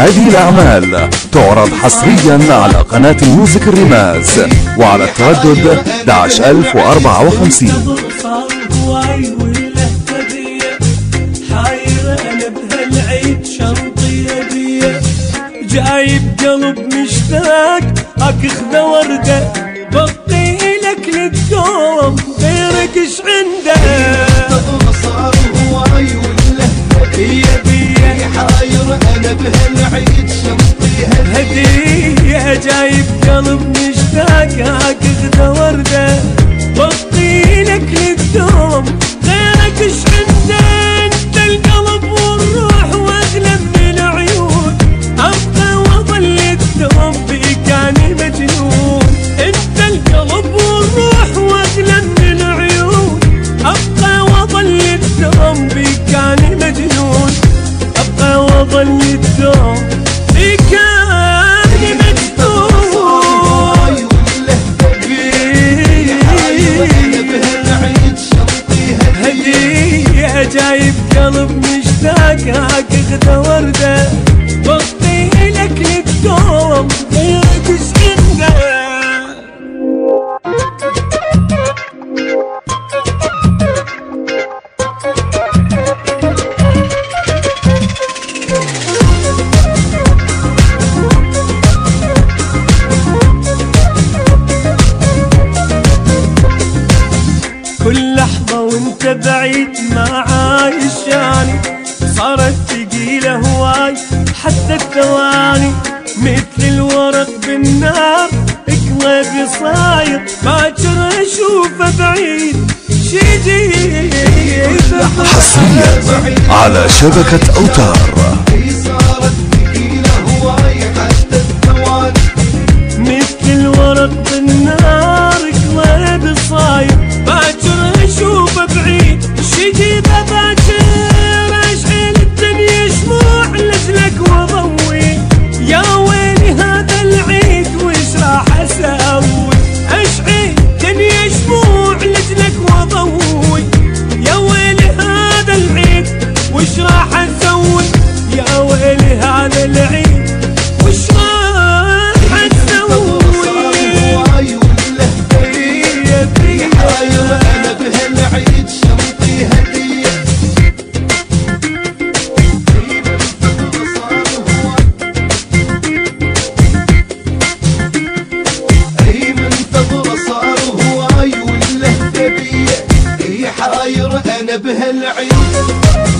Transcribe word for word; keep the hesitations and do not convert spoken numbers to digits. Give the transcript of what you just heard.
هذه الأعمال تعرض حصريا على قناة الميوزك الرماز وعلى التردد أحد عشر ألف وأربعة وخمسين. جايب قلب مشتاق اخذ وردة بطي لك للدوم غيرك اش عنده صار هواي ولا هدية بيه حاير انا بهالعيد شنطي هدية جايب قلب مشتاق اخذ وردة بطي لك للدوم غيرك اش عنده انت القلب والروح واغلى من العيون ابقى واظل الدوم فيك اني مجنون انت القلب والروح واغلى من العيون ابقى واظل الدوم فيك اني مجنون ابقى واظل الدوم فيك اني مجنون هدية جايب قلب مشتاق اخذ وردة بطي لك للدوم غيرك اش عنده كل لحظة وانت بعيد ما عايشاني صارت ثقيلة هواي حتى الثواني مثل الورق بالنار قلبي صاير باكر اشوفه بعيد شي جديد حصريا على شبكة أوتار. صارت ثقيلة هواي حتى الثواني مثل الورق بالنار قلبي صاير باكر اشوفه بعيد شجيبه باكر اشعل الدنيا شموع لجلك واضوي يا ويلي هذا العيد وش راح اسوي اشعل الدنيا شموع لجلك واضوي يا ويلي هذا العيد وش راح اسوي يا ويلي هذا العيد وش راح اسوي انا بهالعيد شنطي هدية اي منتظر صار هواي ولا هدية اي حاير انا بهالعيد